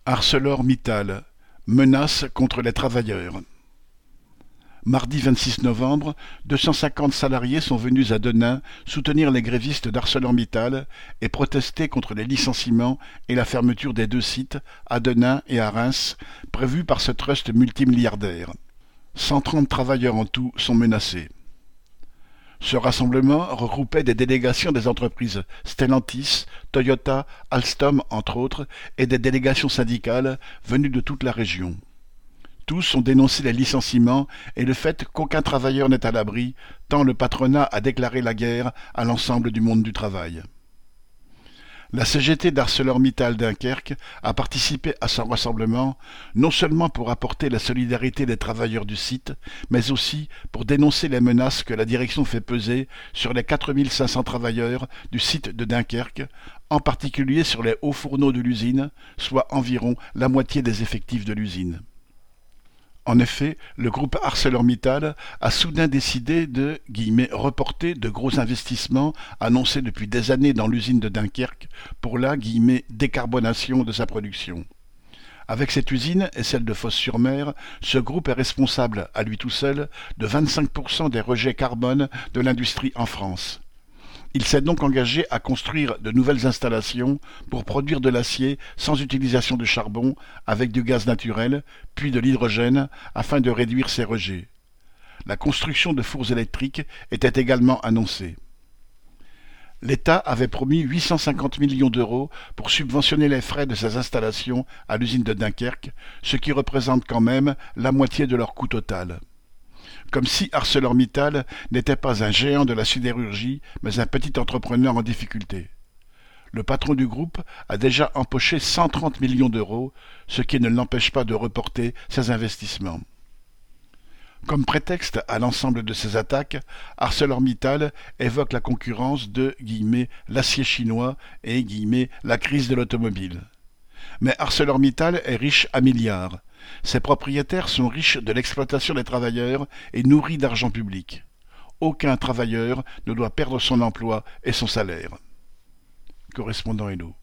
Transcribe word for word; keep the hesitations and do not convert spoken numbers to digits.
ArcelorMittal, menace contre les travailleurs. Mardi vingt-six novembre, deux cent cinquante salariés sont venus à Denain soutenir les grévistes d'ArcelorMittal et protester contre les licenciements et la fermeture des deux sites, à Denain et à Reims, prévus par ce trust multimilliardaire. cent trente travailleurs en tout sont menacés. Ce rassemblement regroupait des délégations des entreprises Stellantis, Toyota, Alstom entre autres, et des délégations syndicales venues de toute la région. Tous ont dénoncé les licenciements et le fait qu'aucun travailleur n'est à l'abri, tant le patronat a déclaré la guerre à l'ensemble du monde du travail. La C G T d'ArcelorMittal Dunkerque a participé à ce rassemblement, non seulement pour apporter la solidarité des travailleurs du site, mais aussi pour dénoncer les menaces que la direction fait peser sur les quatre mille cinq cents travailleurs du site de Dunkerque, en particulier sur les hauts fourneaux de l'usine, soit environ la moitié des effectifs de l'usine. En effet, le groupe ArcelorMittal a soudain décidé de « reporter de gros investissements annoncés depuis des années dans l'usine de Dunkerque pour la « décarbonation de sa production ». Avec cette usine et celle de Fos-sur-Mer, ce groupe est responsable, à lui tout seul, de vingt-cinq pour cent des rejets carbone de l'industrie en France. Il s'est donc engagé à construire de nouvelles installations pour produire de l'acier sans utilisation de charbon, avec du gaz naturel, puis de l'hydrogène, afin de réduire ces rejets. La construction de fours électriques était également annoncée. L'État avait promis huit cent cinquante millions d'euros pour subventionner les frais de ces installations à l'usine de Dunkerque, ce qui représente quand même la moitié de leur coût total. Comme si ArcelorMittal n'était pas un géant de la sidérurgie, mais un petit entrepreneur en difficulté. Le patron du groupe a déjà empoché cent trente millions d'euros, ce qui ne l'empêche pas de reporter ses investissements. Comme prétexte à l'ensemble de ces attaques, ArcelorMittal évoque la concurrence de « l'acier chinois » et « la crise de l'automobile ». Mais ArcelorMittal est riche à milliards. Ses propriétaires sont riches de l'exploitation des travailleurs et nourris d'argent public. Aucun travailleur ne doit perdre son emploi et son salaire. Correspondant Hello.